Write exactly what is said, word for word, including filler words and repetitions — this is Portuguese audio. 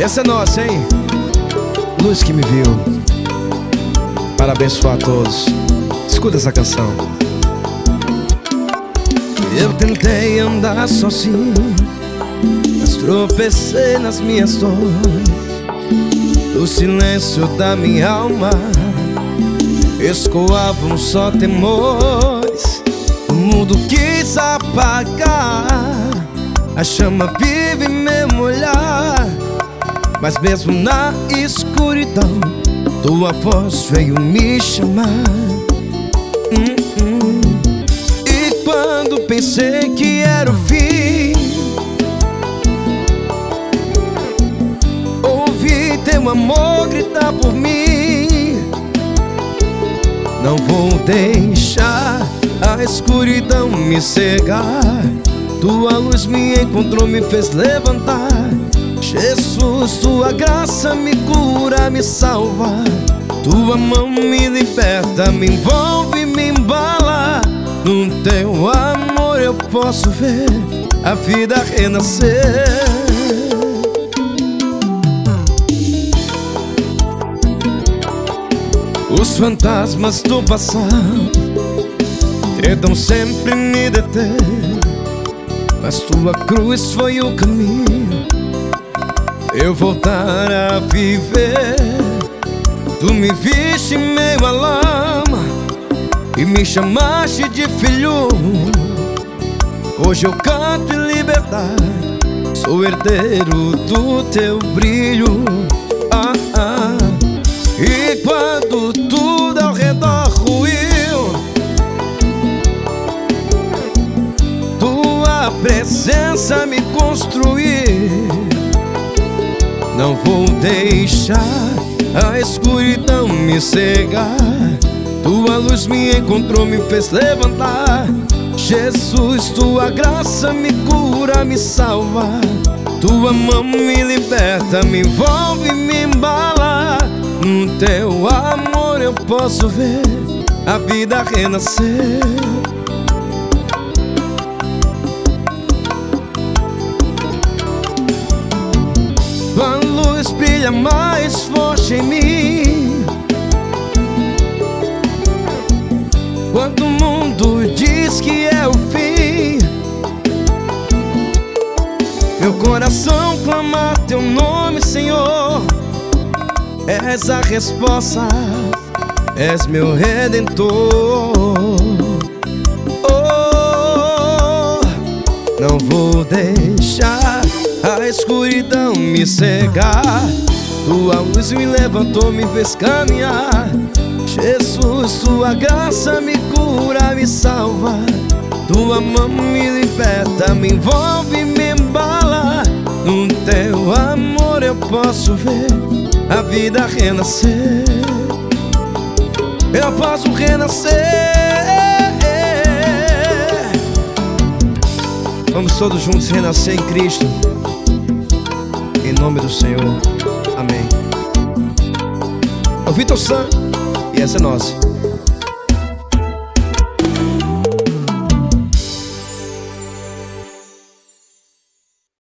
Essa é nossa, hein? Luz que me viu, para abençoar a todos. Escuta essa canção. Eu tentei andar sozinho, mas tropecei nas minhas dores. No silêncio da minha alma escoavam só temores. O mundo quis apagar a chama viva em meu olhar, mas mesmo na escuridão tua voz veio me chamar. hum, hum. E quando pensei que era o fim, ouvi teu amor gritar por mim. Não vou deixar a escuridão me cegar. Tua luz me encontrou, me fez levantar. Jesus, tua graça me cura, me salva. Tua mão me liberta, me envolve, me embala. No teu amor eu posso ver a vida renascer. Os fantasmas do passado tentam sempre me deter, mas tua cruz foi o caminho eu voltar a viver. Tu me viste em meio à lama e me chamaste de filho. Hoje eu canto em liberdade, sou herdeiro do teu brilho. ah, ah. E quando tudo ao redor ruiu, tua presença me construiu. Não vou deixar a escuridão me cegar. Tua luz me encontrou, me fez levantar. Jesus, tua graça me cura, me salva. Tua mão me liberta, me envolve, me embala. No teu amor eu posso ver a vida renascer. Tua luz brilha mais forte em mim. Quando o mundo diz que é o fim, meu coração clama teu nome, Senhor. És a resposta, és meu redentor. Oh, não vou deixar a escuridão me cegar. Tua luz me levantou, me fez caminhar. Jesus, tua graça me cura, me salva. Tua mão me liberta, me envolve, me embala. No teu amor eu posso ver a vida renascer. Eu posso renascer. Vamos todos juntos renascer em Cristo, em nome do Senhor. Amém. É o Vitor San e essa é nossa.